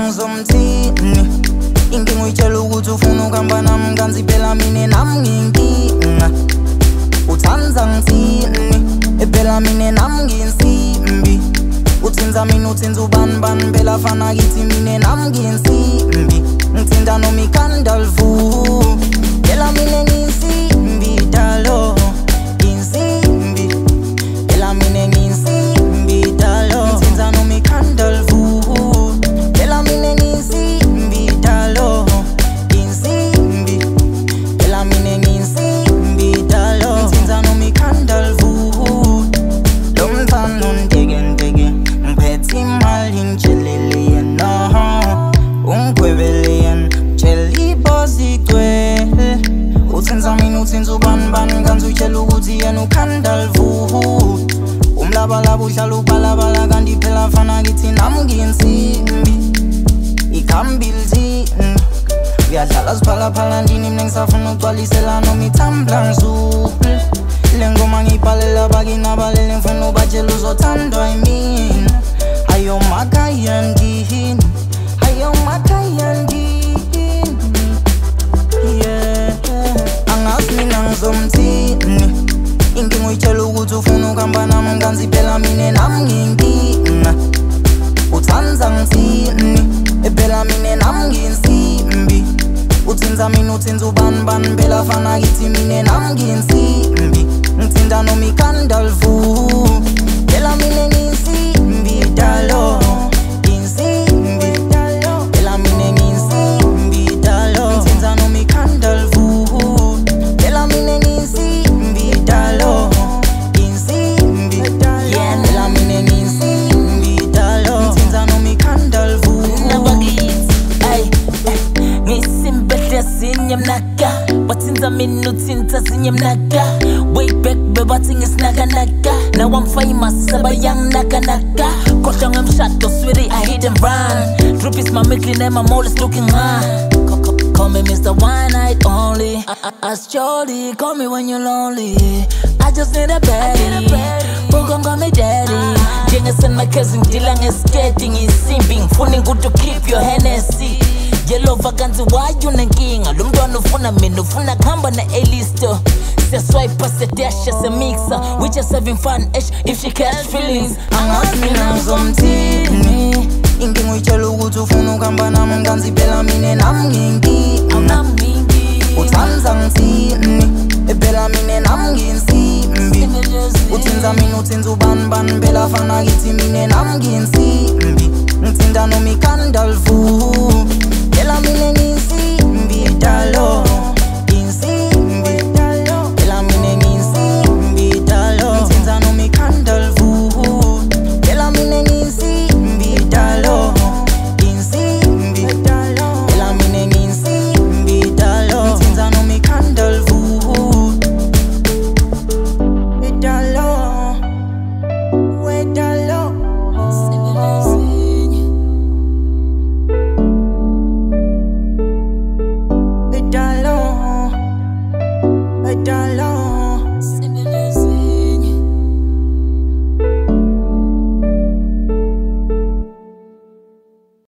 ngizomthini inkinga uyitshela ukuthi ufuna ukuhamba nami kanti phela mina nami nginkinga uthanza ngithini phela mina nami nginsimbi uthinza mina uthinza ubani phela fana kithi mina nami nginsimbi ngithinta noma ikhanda livu phela mina nginsimbi dalo nginsimbi phela mina nginsimbi dalo ngithinta noma ikhanda livu phela mina nginsimbi dalo nginsimbi phela mina nginsimbi dalo ngithinta noma ikhanda livu lo mthando ndeke ngiphethe imali ngitshelele yena ungigwebele yena tshela ibosi igcwele uthinza mina uthinza ubani kanti uyitshela ukuthi yena ukhanda livu umlabalaba uhlala ubalabala kanti phela fana kithi nami nginsimbi ikhambile thina uyadlala siphalaphala ndini mina ngisafuna ukugcwalisela noma ithambla ngizule le ngoma ngiyibhalela abakini abalele ngifuna ubatshela uzothandwa yimina ayo makhaya ndini ayo makhaya ndini yeah angazi mina ngizomthini inkinga uyitshela ukuthi ufuna ukuhamba nami kanti phela mina nami nginkinga uthanza ngithini phela mina nami nginsimbi uthinza mina uthinza ubani phela fana kithi mina nami nginsimbi ngithinta noma ikhanda livu phela mina nginsimbi dalo nginsimbi phela mina nginsimbi dalo ngithinta noma ikhanda livu phela mina nginsimbi dalo nginsimbi yeah phela mina nginsimbi dalo ngithinta noma ikhanda livu zinye mnaka wathinza mina uthinza zinye mnaka way back bebathi ngisinakanaka now I'm famous sebayanginaka khohlwa ngemshado sweetie I hit and run Drip is my middle name I'm always looking high call me Mr. One Night Only As Jolly call me when you're lonely I just need a baddie Bogon call me daddy njengesena kezi ngidila ngesketi ngisimbi ngifuna ukuthi keep your Hennessy Yelova kanzi why unenkinga lo mntwana ufuna mina ufuna kuhamba na-A-lister siyaswipe sedasha semixer we just having fun if she catch feelings angazi mina ngizomthini inkinga uyitshela ukuthi ufuna ukuhamba nami kanti phela mina nami nginkinga uthanza ngithini phela mina nami nginsimbi uthinza mina uthinza ubani phela fana kithi mina nami nginsimbi ngithinta noma ikhanda livu phela mina nginsimbi dalo